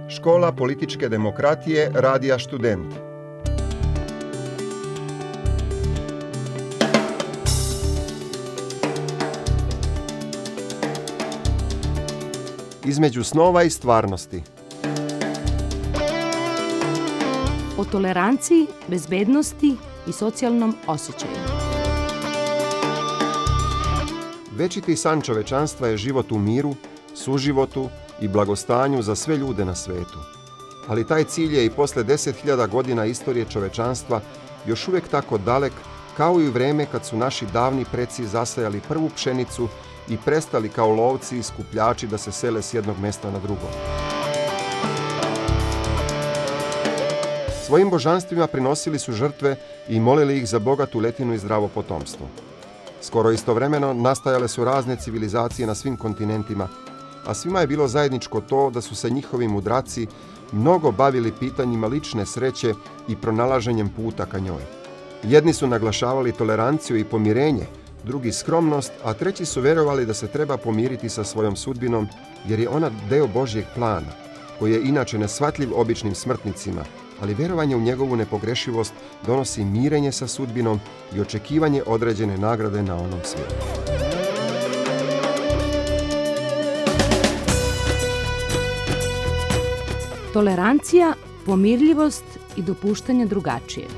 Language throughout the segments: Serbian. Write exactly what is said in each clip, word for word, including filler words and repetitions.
Škola političke demokratije Radija Student. Između snova i stvarnosti. O toleranciji, bezbednosti i socijalnom osjećaju. Večiti san čovečanstva je život u miru, suživotu i blagostanju za sve ljude na svetu. Ali taj cilj je i posle deset hiljada godina istorije čovečanstva još uvijek tako dalek kao i u vreme kad su naši davni preci zasajali prvu pšenicu i prestali kao lovci i skupljači da se sele s jednog mesta na drugo. Svojim božanstvima prinosili su žrtve i molili ih za bogatu letinu i zdravo potomstvo. Skoro istovremeno nastajale su razne civilizacije na svim kontinentima, a svima je bilo zajedničko to da su se njihovi mudraci mnogo bavili pitanjima lične sreće i pronalaženjem puta ka njoj. Jedni su naglašavali toleranciju i pomirenje, drugi skromnost, a treći su vjerovali da se treba pomiriti sa svojom sudbinom jer je ona deo Božjeg plana, koji je inače neshvatljiv običnim smrtnicima, ali vjerovanje u njegovu nepogrešivost donosi mirenje sa sudbinom i očekivanje određene nagrade na onom svijetu. Tolerancija, pomirljivost i dopuštanje drugačijeg.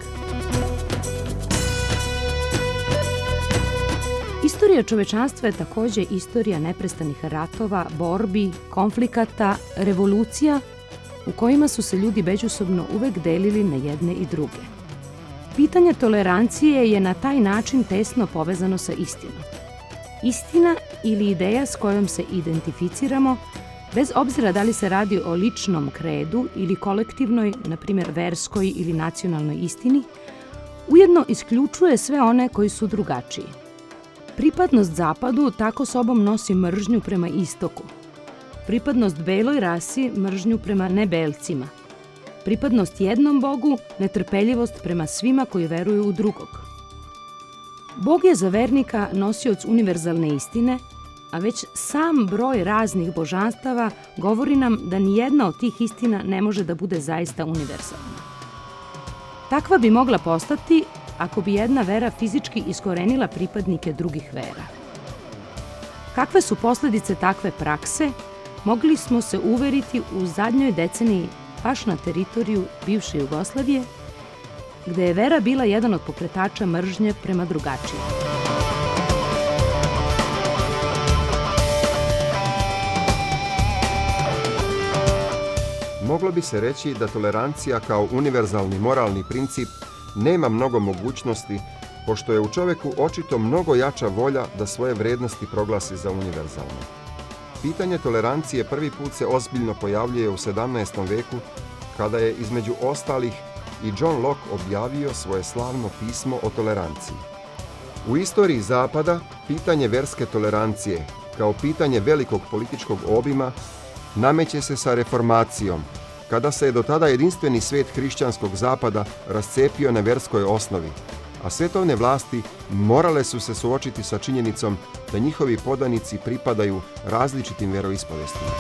Istorija čovečanstva je također istorija neprestanih ratova, borbi, konflikata, revolucija u kojima su se ljudi međusobno uvek delili na jedne i druge. Pitanje tolerancije je na taj način tesno povezano sa istinom. Istina ili ideja s kojom se identificiramo, bez obzira da li se radi o ličnom kredu ili kolektivnoj, na primjer verskoj ili nacionalnoj istini, ujedno isključuje sve one koji su drugačiji. Pripadnost zapadu tako sobom nosi mržnju prema istoku. Pripadnost beloj rasi mržnju prema nebelcima. Pripadnost jednom Bogu netrpeljivost prema svima koji veruju u drugog. Bog je za vernika nosioc univerzalne istine, a već sam broj raznih božanstava govori nam da nijedna od tih istina ne može da bude zaista univerzalna. Takva bi mogla postati ako bi jedna vera fizički iskorenila pripadnike drugih vera. Kakve su posljedice takve prakse, mogli smo se uveriti u zadnjoj deceniji baš na teritoriju bivše Jugoslavije, gde je vera bila jedan od pokretača mržnje prema drugačijim. Moglo bi se reći da tolerancija kao univerzalni moralni princip nema mnogo mogućnosti, pošto je u čoveku očito mnogo jača volja da svoje vrednosti proglasi za univerzalne. Pitanje tolerancije prvi put se ozbiljno pojavljuje u sedamnaestom veku, kada je između ostalih i John Locke objavio svoje slavno pismo o toleranciji. U istoriji Zapada pitanje verske tolerancije, kao pitanje velikog političkog obima, nameće se sa reformacijom, kada se je do tada jedinstveni svijet hrišćanskog zapada rascepio na verskoj osnovi, a svetovne vlasti morale su se suočiti sa činjenicom da njihovi podanici pripadaju različitim veroispovestima.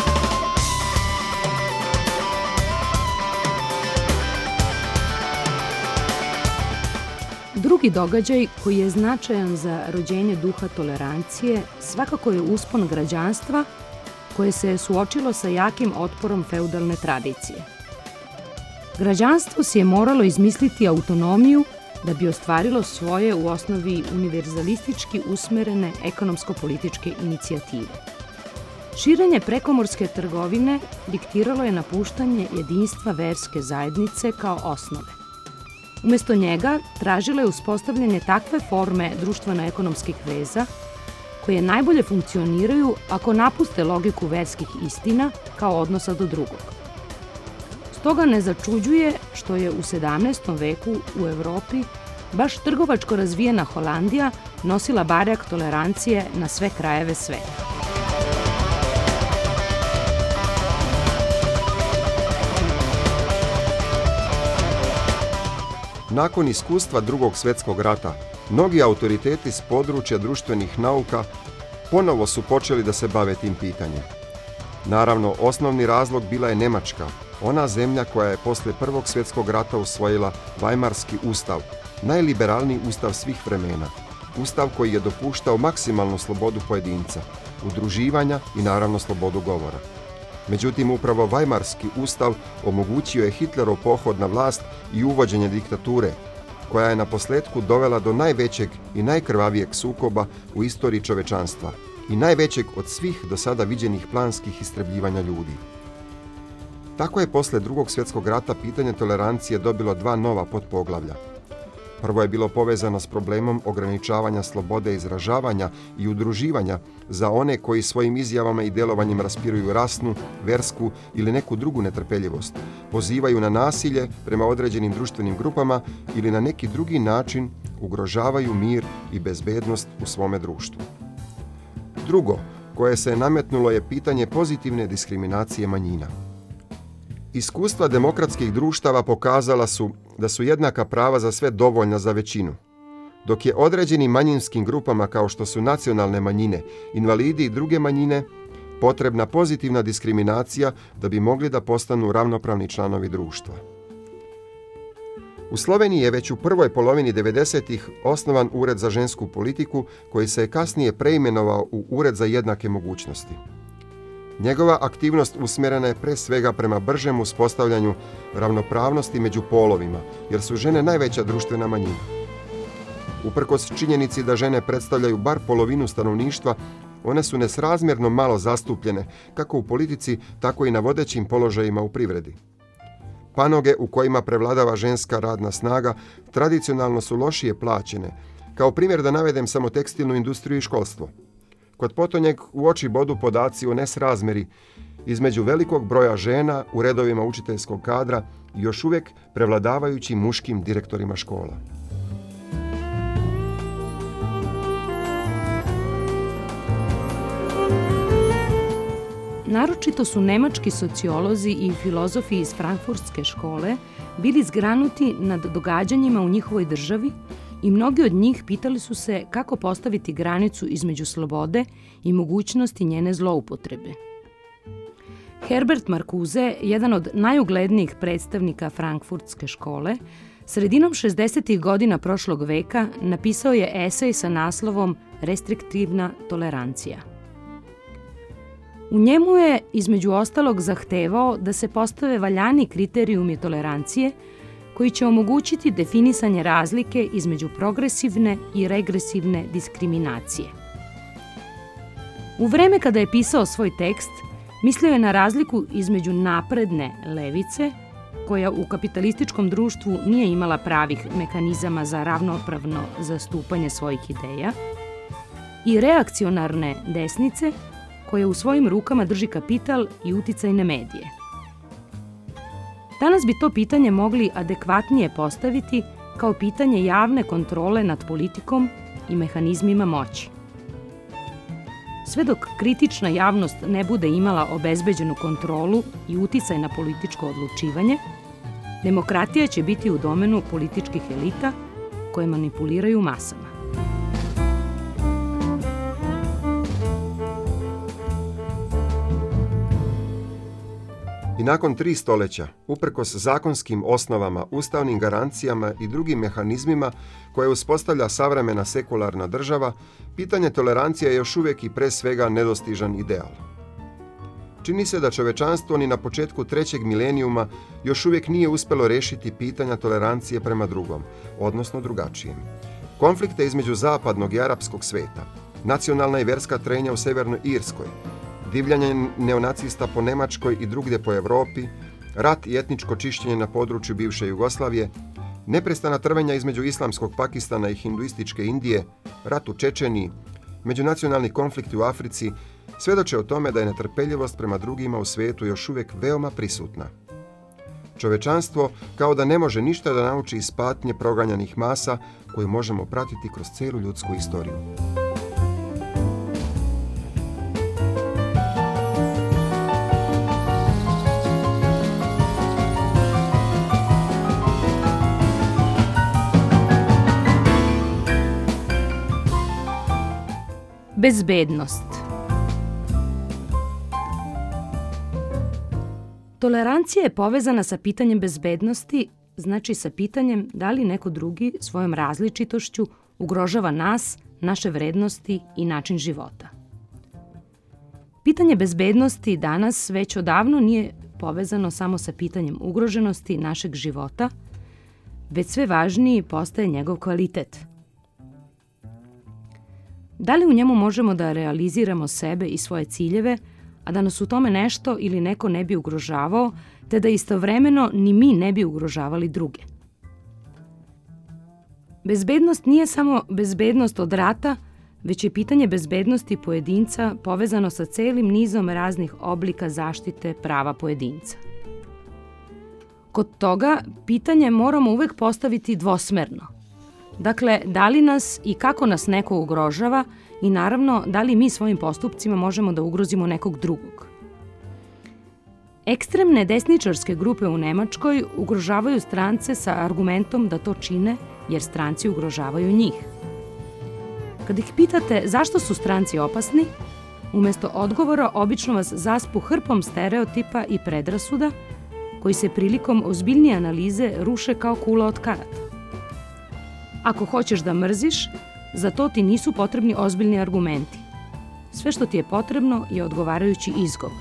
Drugi događaj koji je značajan za rođenje duha tolerancije svakako je uspon građanstva koje se je suočilo sa jakim otporom feudalne tradicije. Građanstvo si je moralo izmisliti autonomiju da bi ostvarilo svoje u osnovi univerzalistički usmerene ekonomsko-političke inicijative. Širenje prekomorske trgovine diktiralo je napuštanje jedinstva verske zajednice kao osnove. Umjesto njega tražilo je uspostavljanje takve forme društveno-ekonomskih veza koje najbolje funkcioniraju ako napuste logiku verskih istina kao odnosa do drugog. Stoga ne začuđuje što je u sedamnaestom veku u Evropi baš trgovačko razvijena Holandija nosila barjak tolerancije na sve krajeve sveta. Nakon iskustva Drugog svjetskog rata, mnogi autoriteti s područja društvenih nauka ponovo su počeli da se bave tim pitanjem. Naravno, osnovni razlog bila je Njemačka, ona zemlja koja je poslije Prvog svjetskog rata usvojila Vajmarski ustav, najliberalniji ustav svih vremena. Ustav koji je dopuštao maksimalnu slobodu pojedinca, udruživanja i naravno slobodu govora. Međutim, upravo Vajmarski ustav omogućio je Hitlerov pohod na vlast i uvođenje diktature, koja je na posljetku dovela do najvećeg i najkrvavijeg sukoba u istoriji čovečanstva i najvećeg od svih do sada viđenih planskih istrebljivanja ljudi. Tako je poslije Drugog svjetskog rata pitanje tolerancije dobilo dva nova potpoglavlja. Prvo je bilo povezano s problemom ograničavanja slobode izražavanja i udruživanja za one koji svojim izjavama i djelovanjem raspiruju rasnu, versku ili neku drugu netrpeljivost, pozivaju na nasilje prema određenim društvenim grupama ili na neki drugi način ugrožavaju mir i bezbednost u svome društvu. Drugo, koje se nametnulo, je pitanje pozitivne diskriminacije manjina. Iskustva demokratskih društava pokazala su da su jednaka prava za sve dovoljna za većinu, dok je određenim manjinskim grupama kao što su nacionalne manjine, invalidi i druge manjine potrebna pozitivna diskriminacija da bi mogli da postanu ravnopravni članovi društva. U Sloveniji je već u prvoj polovini devedesetih osnovan Ured za žensku politiku, koji se je kasnije preimenovao u Ured za jednake mogućnosti. Njegova aktivnost usmjerena je pre svega prema bržem uspostavljanju ravnopravnosti među polovima, jer su žene najveća društvena manjina. Uprkos činjenici da žene predstavljaju bar polovinu stanovništva, one su nesrazmjerno malo zastupljene, kako u politici, tako i na vodećim položajima u privredi. Panoge u kojima prevladava ženska radna snaga tradicionalno su lošije plaćene. Kao primjer da navedem samo tekstilnu industriju i školstvo. Kod potonjeg u oči bodu podaci o nesrazmjeri između velikog broja žena u redovima učiteljskog kadra i još uvijek prevladavajućim muškim direktorima škola. Naročito su nemački sociolozi i filozofi iz Frankfurtske škole bili zgranuti nad događanjima u njihovoj državi i mnogi od njih pitali su se kako postaviti granicu između slobode i mogućnosti njene zloupotrebe. Herbert Marcuse, jedan od najuglednijih predstavnika Frankfurtske škole, sredinom šezdesetih godina prošlog veka napisao je esej sa naslovom Restriktivna tolerancija. U njemu je, između ostalog, zahtevao da se postave valjani kriterijumi tolerancije koji će omogućiti definisanje razlike između progresivne i regresivne diskriminacije. U vreme kada je pisao svoj tekst, mislio je na razliku između napredne levice, koja u kapitalističkom društvu nije imala pravih mehanizama za ravnopravno zastupanje svojih ideja, i reakcionarne desnice, koja u svojim rukama drži kapital i uticajne medije. Danas bi to pitanje mogli adekvatnije postaviti kao pitanje javne kontrole nad politikom i mehanizmima moći. Sve dok kritična javnost ne bude imala obezbeđenu kontrolu i uticaj na političko odlučivanje, demokratija će biti u domenu političkih elita koje manipuliraju masama. I nakon tri stoljeća, uprkos zakonskim osnovama, ustavnim garancijama i drugim mehanizmima koje uspostavlja savremena sekularna država, pitanje tolerancije je još uvijek i pre svega nedostižan ideal. Čini se da čovečanstvo ni na početku trećeg milenijuma još uvijek nije uspjelo riješiti pitanja tolerancije prema drugom, odnosno drugačijem. Konflikte između zapadnog i arapskog sveta, nacionalna i vjerska trenja u Sjevernoj Irskoj, divljanje neonacista po Njemačkoj i drugdje po Europi, rat i etničko čišćenje na području bivše Jugoslavije, neprestana trvenja između islamskog Pakistana i hinduističke Indije, rat u Čečeniji, međunacionalni konflikti u Africi, svjedoče o tome da je netrpeljivost prema drugima u svijetu još uvijek veoma prisutna. Čovečanstvo kao da ne može ništa da nauči iz patnje proganjanih masa koju možemo pratiti kroz cijelu ljudsku istoriju. Bezbednost. Tolerancija je povezana sa pitanjem bezbednosti, znači sa pitanjem da li neko drugi svojom različitošću ugrožava nas, naše vrednosti i način života. Pitanje bezbednosti danas već odavno nije povezano samo sa pitanjem ugroženosti našeg života, već sve važniji postaje njegov kvalitet. Da li u njemu možemo da realiziramo sebe i svoje ciljeve, a da nas u tome nešto ili neko ne bi ugrožavao, te da istovremeno ni mi ne bi ugrožavali druge? Bezbednost nije samo bezbednost od rata, već je pitanje bezbednosti pojedinca povezano sa celim nizom raznih oblika zaštite prava pojedinca. Kod toga pitanje moramo uvek postaviti dvosmerno. Dakle, da li nas i kako nas neko ugrožava i naravno da li mi svojim postupcima možemo da ugrozimo nekog drugog. Ekstremne desničarske grupe u Nemačkoj ugrožavaju strance sa argumentom da to čine jer stranci ugrožavaju njih. Kad ih pitate zašto su stranci opasni, umesto odgovora obično vas zaspu hrpom stereotipa i predrasuda koji se prilikom ozbiljnije analize ruše kao kula od karata. Ako hoćeš da mrziš, za to ti nisu potrebni ozbiljni argumenti. Sve što ti je potrebno je odgovarajući izgovor.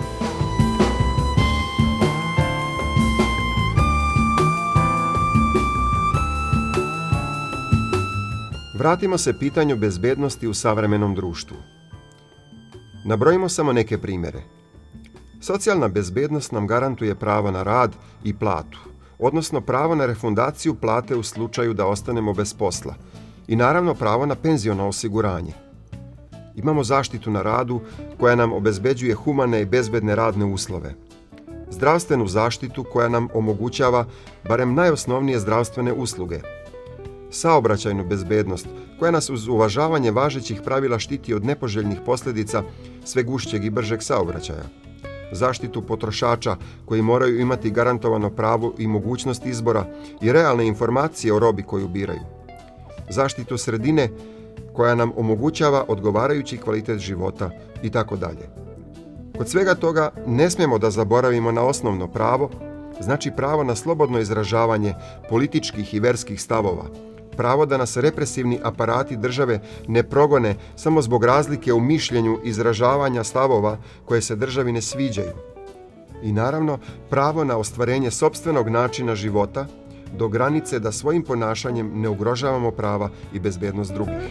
Vratimo se pitanju bezbednosti u savremenom društvu. Nabrojimo samo neke primjere. Socijalna bezbednost nam garantuje pravo na rad i platu, odnosno pravo na refundaciju plate u slučaju da ostanemo bez posla i naravno pravo na penziono osiguranje. Imamo zaštitu na radu koja nam obezbeđuje humane i bezbedne radne uslove. Zdravstvenu zaštitu koja nam omogućava barem najosnovnije zdravstvene usluge. Saobraćajnu bezbednost koja nas uz uvažavanje važećih pravila štiti od nepoželjnih posljedica sve gušćeg i bržeg saobraćaja. Zaštitu potrošača koji moraju imati garantovano pravo i mogućnost izbora i realne informacije o robi koju biraju. Zaštitu sredine koja nam omogućava odgovarajući kvalitet života i tako dalje. Kod svega toga ne smijemo da zaboravimo na osnovno pravo, znači pravo na slobodno izražavanje političkih i verskih stavova, pravo da nas represivni aparati države ne progone samo zbog razlike u mišljenju izražavanja stavova koje se državi ne sviđaju. I naravno, pravo na ostvarenje sopstvenog načina života do granice da svojim ponašanjem ne ugrožavamo prava i bezbednost drugih.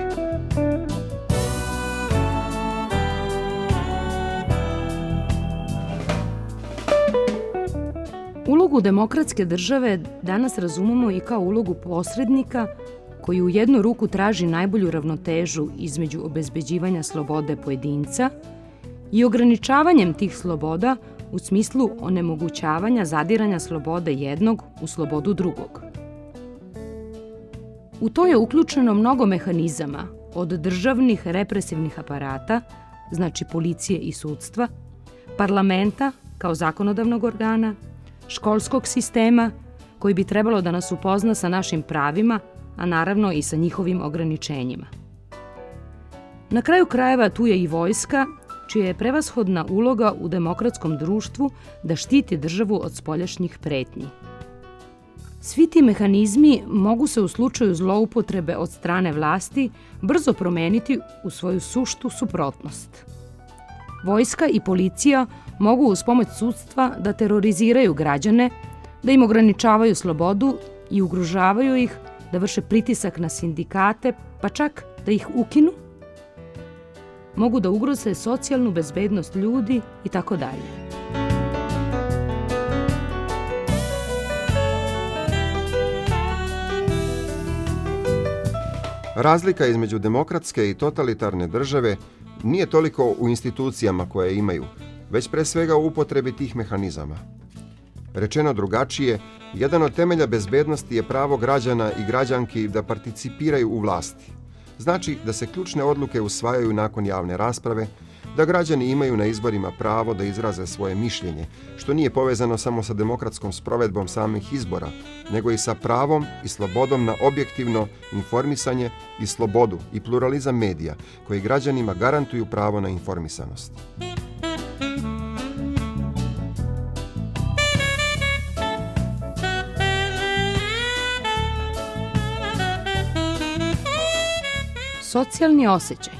Ulogu demokratske države danas razumemo i kao ulogu posrednika koji u jednu ruku traži najbolju ravnotežu između obezbeđivanja slobode pojedinca i ograničavanjem tih sloboda u smislu onemogućavanja zadiranja slobode jednog u slobodu drugog. U to je uključeno mnogo mehanizama, od državnih represivnih aparata, znači policije i sudstva, parlamenta kao zakonodavnog organa, školskog sistema koji bi trebalo da nas upozna sa našim pravima, a naravno i sa njihovim ograničenjima. Na kraju krajeva tu je i vojska, čija je prevashodna uloga u demokratskom društvu da štiti državu od spoljašnjih pretnji. Svi ti mehanizmi mogu se u slučaju zloupotrebe od strane vlasti brzo promeniti u svoju suštu suprotnost. Vojska i policija mogu uz pomoć sudstva da teroriziraju građane, da im ograničavaju slobodu i ugrožavaju ih, da vrše pritisak na sindikate, pa čak da ih ukinu. Mogu da ugroze socijalnu bezbednost ljudi i tako dalje. Razlika između demokratske i totalitarne države nije toliko u institucijama koje imaju, već pre svega u upotrebi tih mehanizama. Rečeno drugačije, jedan od temelja bezbednosti je pravo građana i građanki da participiraju u vlasti. Znači da se ključne odluke usvajaju nakon javne rasprave, da građani imaju na izborima pravo da izraze svoje mišljenje, što nije povezano samo sa demokratskom sprovedbom samih izbora, nego i sa pravom i slobodom na objektivno informisanje i slobodu i pluralizam medija, koji građanima garantuju pravo na informisanost. Socijalni osjećaj.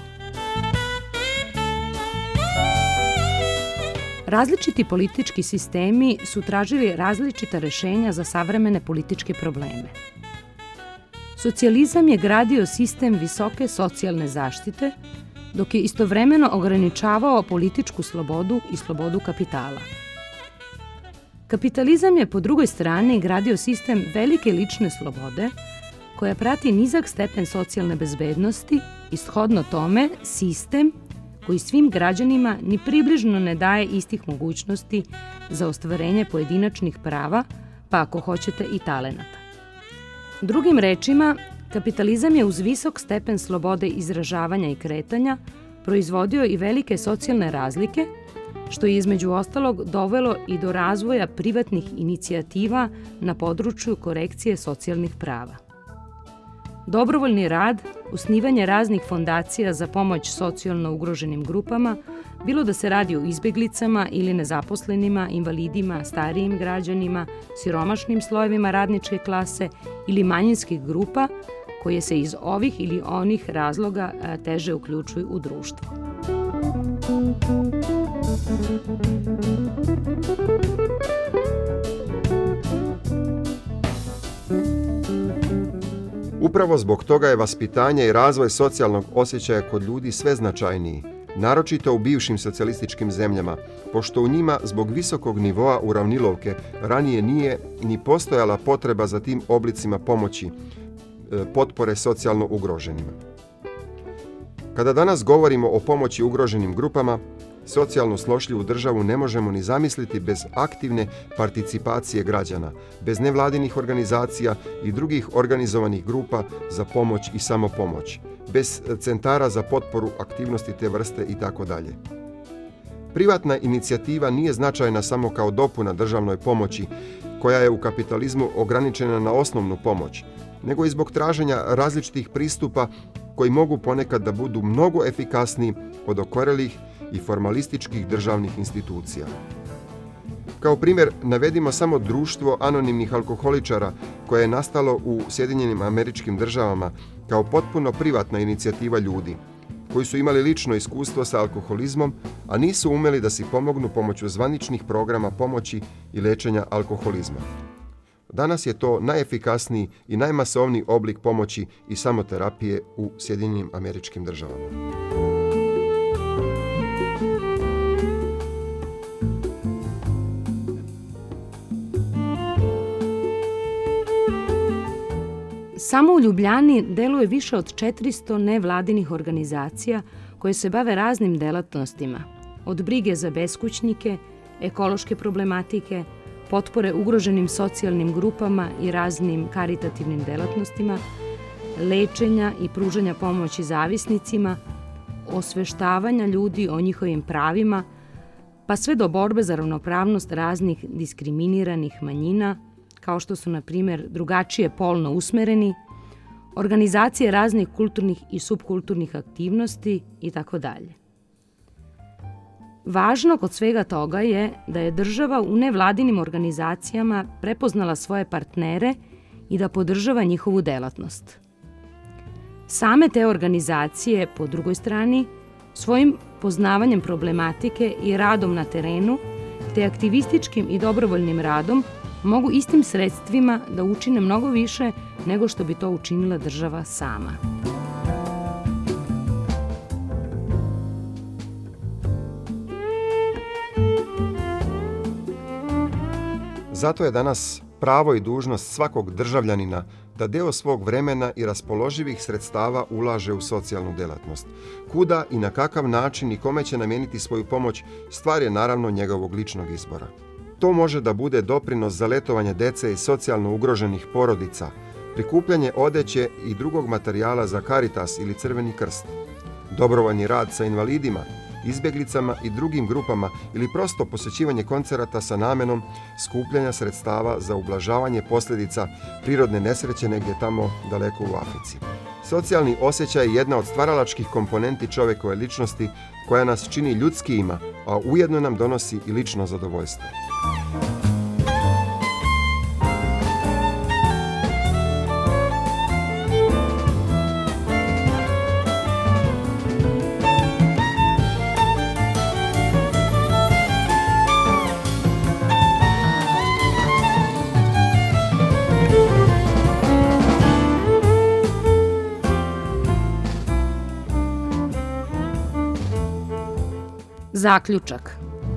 Različiti politički sistemi su tražili različita rešenja za savremene političke probleme. Socijalizam je gradio sistem visoke socijalne zaštite, dok je istovremeno ograničavao političku slobodu i slobodu kapitala. Kapitalizam je po drugoj strani gradio sistem velike lične slobode, koja prati nizak stepen socijalne bezbednosti i shodno tome sistem koji svim građanima ni približno ne daje istih mogućnosti za ostvarenje pojedinačnih prava, pa ako hoćete i talenata. Drugim rečima, kapitalizam je uz visok stepen slobode izražavanja i kretanja proizvodio i velike socijalne razlike, što je između ostalog dovelo i do razvoja privatnih inicijativa na području korekcije socijalnih prava. Dobrovoljni rad, osnivanje raznih fondacija za pomoć socijalno ugroženim grupama, bilo da se radi o izbeglicama ili nezaposlenima, invalidima, starijim građanima, siromašnim slojevima radničke klase ili manjinskih grupa, koje se iz ovih ili onih razloga teže uključuju u društvo. Upravo zbog toga je vaspitanje i razvoj socijalnog osjećaja kod ljudi sve značajniji, naročito u bivšim socijalističkim zemljama, pošto u njima zbog visokog nivoa uravnilovke ranije nije ni postojala potreba za tim oblicima pomoći, potpore socijalno ugroženima. Kada danas govorimo o pomoći ugroženim grupama, socijalno slošljivu državu ne možemo ni zamisliti bez aktivne participacije građana, bez nevladinih organizacija i drugih organizovanih grupa za pomoć i samopomoć, bez centara za potporu aktivnosti te vrste itd. Privatna inicijativa nije značajna samo kao dopuna državnoj pomoći, koja je u kapitalizmu ograničena na osnovnu pomoć, nego i zbog traženja različitih pristupa koji mogu ponekad da budu mnogo efikasniji od okorelih i formalističkih državnih institucija. Kao primjer, navedimo samo društvo anonimnih alkoholičara koje je nastalo u Sjedinjenim Američkim Državama kao potpuno privatna inicijativa ljudi, koji su imali lično iskustvo sa alkoholizmom, a nisu umeli da si pomognu pomoću zvaničnih programa pomoći i lečenja alkoholizma. Danas je to najefikasniji i najmasovniji oblik pomoći i samoterapije u Sjedinjenim Američkim Državama. Samo u Ljubljani deluje više od četiristo nevladinih organizacija koje se bave raznim delatnostima, od brige za beskućnike, ekološke problematike, potpore ugroženim socijalnim grupama i raznim karitativnim delatnostima, lečenja i pružanja pomoći zavisnicima, osveštavanja ljudi o njihovim pravima, pa sve do borbe za ravnopravnost raznih diskriminiranih manjina, kao što su, na primjer, drugačije polno usmereni, organizacije raznih kulturnih i subkulturnih aktivnosti itd. Važno kod svega toga je da je država u nevladinim organizacijama prepoznala svoje partnere i da podržava njihovu delatnost. Same te organizacije, po drugoj strani, svojim poznavanjem problematike i radom na terenu, te aktivističkim i dobrovoljnim radom, mogu istim sredstvima da učine mnogo više nego što bi to učinila država sama. Zato je danas pravo i dužnost svakog državljanina da deo svog vremena i raspoloživih sredstava ulaže u socijalnu delatnost. Kuda i na kakav način i kome će namijeniti svoju pomoć, stvar je naravno njegovog ličnog izbora. To može da bude doprinos za letovanje dece i socijalno ugroženih porodica, prikupljanje odeće i drugog materijala za Caritas ili Crveni krst, dobrovoljni rad sa invalidima, izbjeglicama i drugim grupama ili prosto posjećivanje koncerata sa namenom skupljanja sredstava za ublažavanje posljedica prirodne nesreće negdje tamo daleko u Africi. Socijalni osjećaj je jedna od stvaralačkih komponenti čovjekove ličnosti koja nas čini ljudskijima, a ujedno nam donosi i lično zadovoljstvo. Zaključak.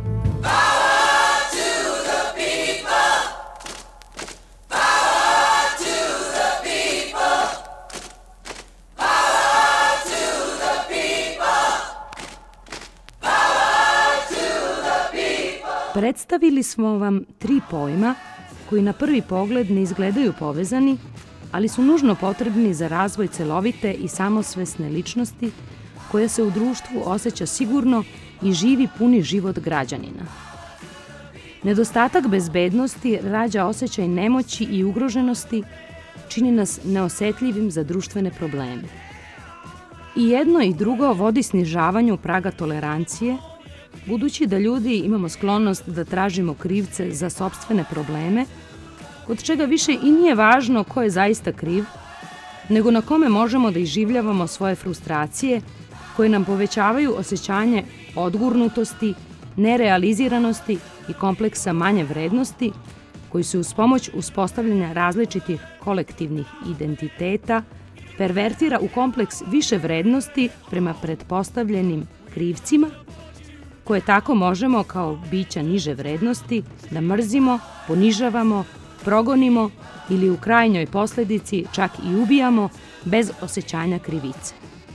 Predstavili smo vam tri pojma koji na prvi pogled ne izgledaju povezani, ali su nužno potrebni za razvoj celovite i samosvesne ličnosti koja se u društvu osjeća sigurno i živi puni život građanina. Nedostatak bezbednosti rađa osjećaj nemoći i ugroženosti, čini nas neosetljivim za društvene probleme. I jedno i drugo vodi snižavanju praga tolerancije, budući da ljudi imamo sklonost da tražimo krivce za sopstvene probleme, kod čega više i nije važno ko je zaista kriv, nego na kome možemo da iživljavamo svoje frustracije koje nam povećavaju osjećanje odgurnutosti, nerealiziranosti i kompleksa manje vrednosti, koji se uz pomoć uspostavljanja različitih kolektivnih identiteta pervertira u kompleks više vrednosti prema pretpostavljenim krivcima, koje tako možemo kao bića niže vrednosti da mrzimo, ponižavamo, progonimo ili u krajnjoj posledici čak i ubijamo bez osjećanja krivice.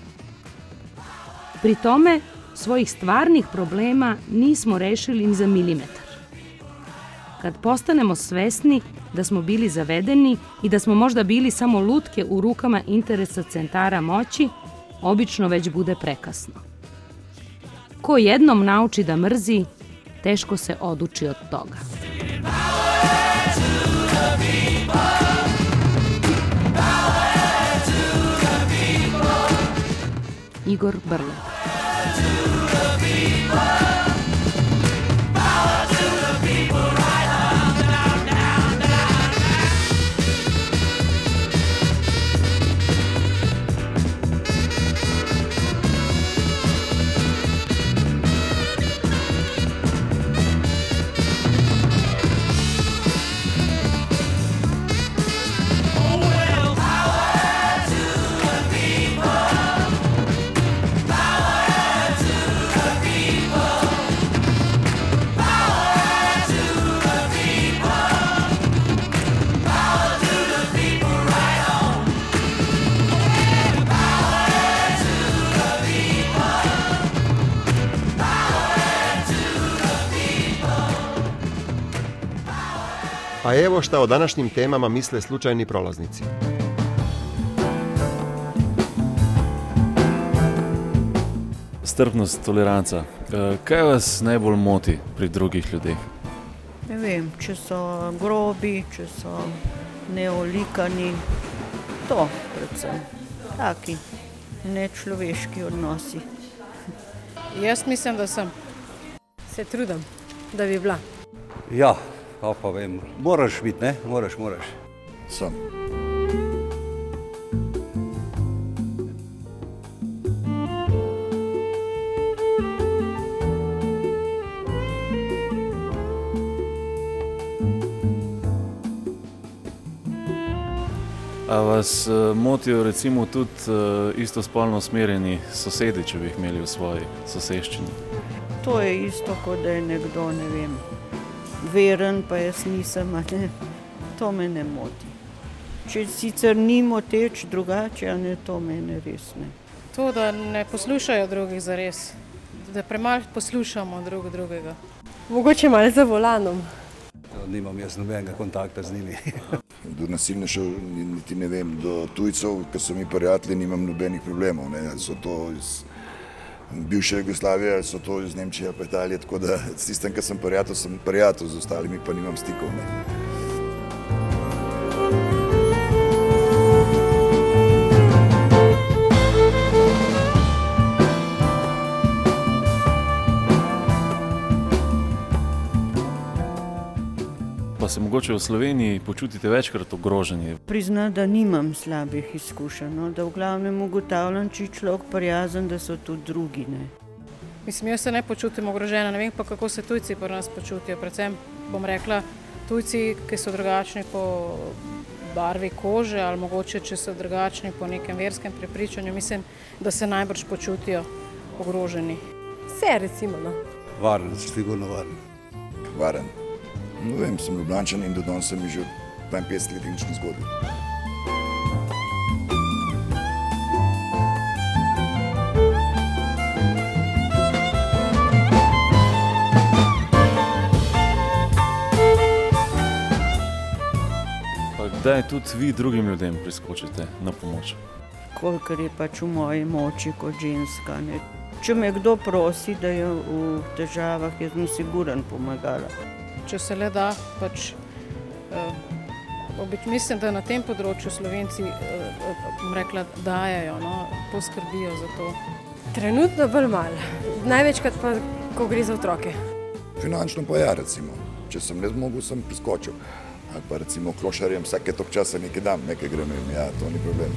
Pri tome, svojih stvarnih problema nismo rešili ni za milimetar. Kad postanemo svesni da smo bili zavedeni i da smo možda bili samo lutke u rukama interesa centara moći, obično već bude prekasno. Ko jednom nauči da mrzi, teško se oduči od toga. Igor Brle. A evo šta o današnjim temama misle slučajni prolaznici. Strpnost, toleranca. Kaj vas najbolj moti pri drugih ljudeh? Ne vem, če so grobi, če so neolikani, to predvsem. Taki nečloveški odnosi. Jaz mislim, da sem. Se trudim, da bi bila. Ja, pa pa vem, moraš biti, ne? Moraš, moraš. Sem. A vas uh, motijo recimo tudi uh, istospolno usmerjeni sosedi, če bi jih imeli v svoji soseščini? To je isto, kot da je nekdo, ne vem, veren, pa jaz nisem, a ne. To me ne moti. Če sicer ni moteč drugače, a ne, to mene res ne. To, da ne poslušajo drugih zares, da premalo poslušamo drug drugega. Mogoče malo za volanom. Nimam jaz nobenega kontakta z njimi. Do nasilnežev niti ne vem, do tujcev, ki so mi prijatelji, nimam nobenih problemov. Ne. So to iz bivše Jugoslavije, so to iz Nemčije pa Italije, tako da s tistem, ki sem prijatelj, sem prijatelj, z ostalimi pa nimam stikov. Ne. Pa se mogoče v Sloveniji počutite večkrat ogroženi? Priznam, da nimam slabih izkušenj, no, da v glavnem ugotavljam, če je človek prijazen, da so tudi drugi. Ne. Mislim, jaz se ne počutim ogrožena, ne vem pa, kako se tujci pri nas počutijo. Predvsem bom rekla, tujci, ki so drugačni po barvi kože ali mogoče, če so drugačni po nekem verskem prepričanju, mislim, da se najbrž počutijo ogroženi. Vse recimo, no. Varen, sigurno varen. Varen. No vem, sem Ljubljančan in do danes sem že dvainpetdeset let nič ni zgodil. Kdaj tudi vi drugim ljudem priskočite na pomoč? Kolikor je pač v moji moči kot ženska. Ne. Če me kdo prosi, da je v težavah, jaz bom sigurno pomagala. Če se le da, pač eh, obič, mislim, da na tem področju Slovenci eh, bom rekla, dajajo, no, poskrbijo za to. Trenutno bolj malo, največkrat pa, ko gre za otroke. Finančno pa ja, recimo. Če sem ne zmogel, sem priskočil. Ali pa recimo klošarjem vsake tok časa nekaj dam, nekaj grem jim, ja, to ni problem.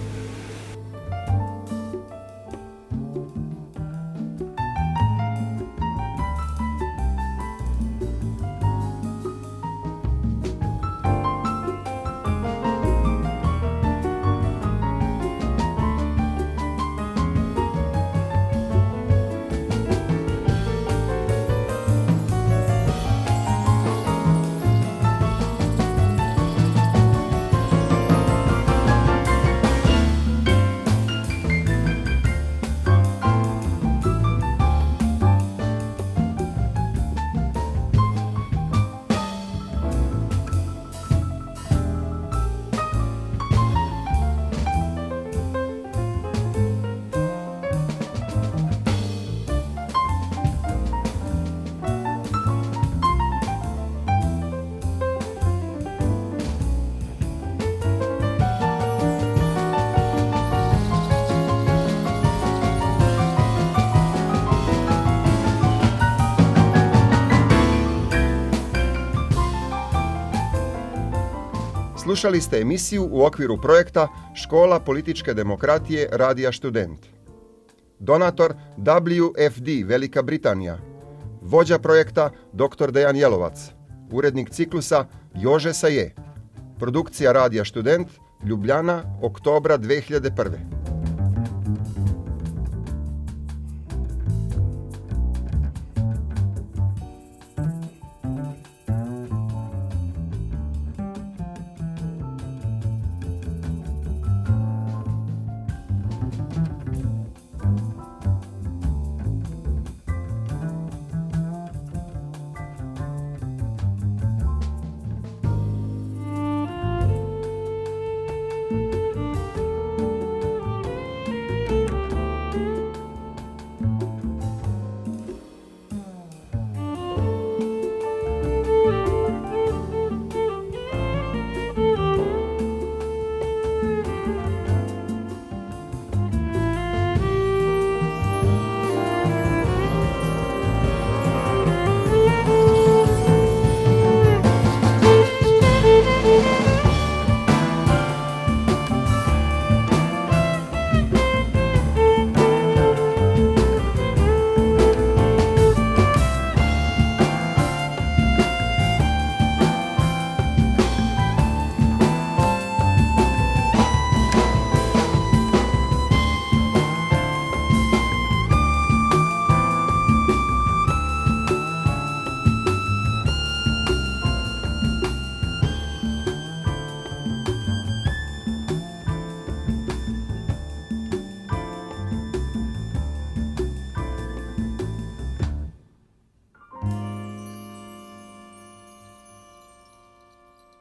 Slušali ste emisiju u okviru projekta Škola političke demokratije Radija Študent. Donator W F D Velika Britanija. Vođa projekta doktor Dejan Jelovac. Urednik ciklusa Jože Saje. Produkcija Radija Študent, Ljubljana, oktobra dve hiljade prve.